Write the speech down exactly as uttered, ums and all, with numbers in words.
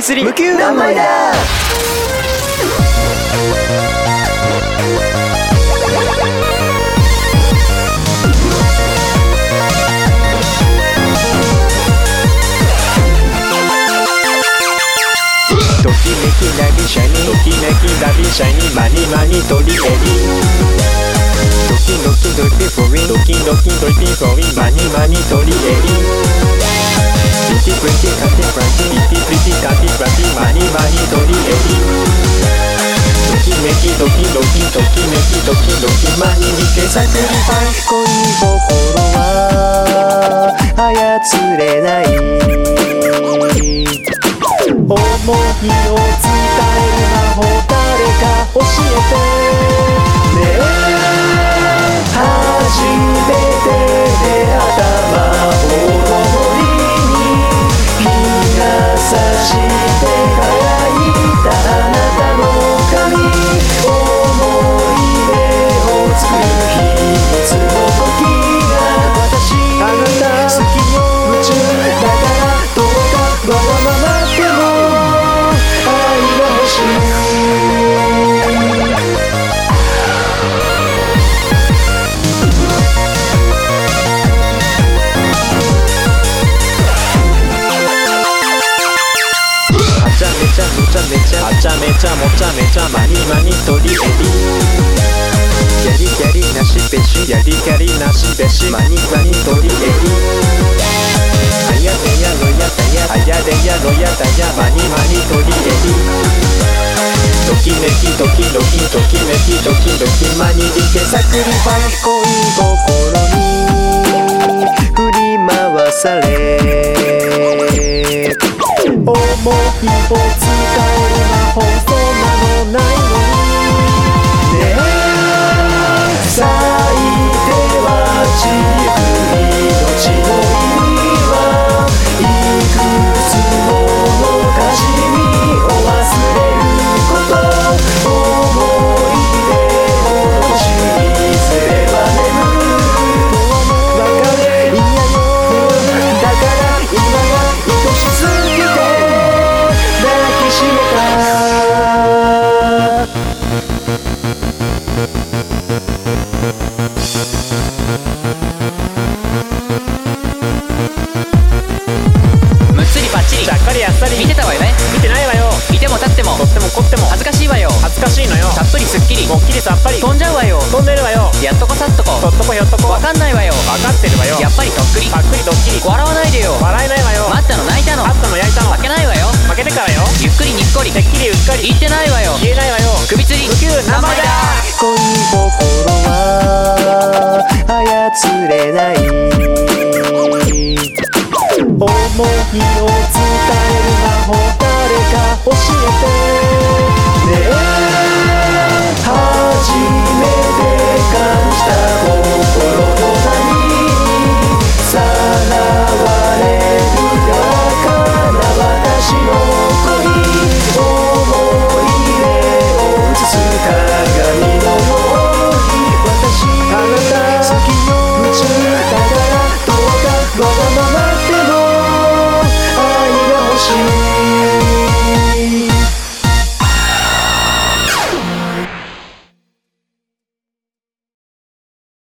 祭り無給何枚だ。 ときめきラビシャニときめきラビシャニマニマニトリエリドキドキドキフォリンドキドキドキフォリンマニマニトリエリプリティプリティカティフランティプリティプリティカティフランティマニマニトリエリときめきドキドキときめきドキドキマニリケサクリファイ恋心は操れない思いを伝える魔法誰か教えてねえ初めて出会った魔法の森に日が差して輝いたあなたの髪思い出を作る秘密の時が私あなた好きよ夢中だからどうかわがままでもはちゃめちゃもちゃめちゃはちゃめちゃもちゃめちゃマニマニトリエリやりやりなしべしやりやりなしべしマニマニトリエリはやでやろやだやはやでやろやだやマニマニトリエリドキメキドキドキドキメキドキドキマニリケサクリファイ恋心に振り回され思いを伝える魔法そんなのないのにねえ咲いては散る命の意味はいくつもの悲しみを忘れること思い出を閉じずれは眠る別れ嫌よだから今が愛しすぎて抱きしめたむっつりばっちりちゃっかりあっさり見てたわよね。 見てないわよいても立ってもとっても凝っても恥ずかしいわよ。 恥ずかしいのよたっぷりすっきりもっきりさっぱり飛んじゃうわよ。 飛んでるわよやっとこさっとことっとこひょっとこわかんないわよ。 わかってるわよやっぱりとっくりぱっくりドッキリ笑わないでよ。 笑えないわよ待ったの泣いたのあったの焼いたの負けないわよ。 負けてからよゆっくりにっこりてっきりうっかり言ってないわよ。 言えないわよ首吊り無給何枚だ。恋心は操れない思いを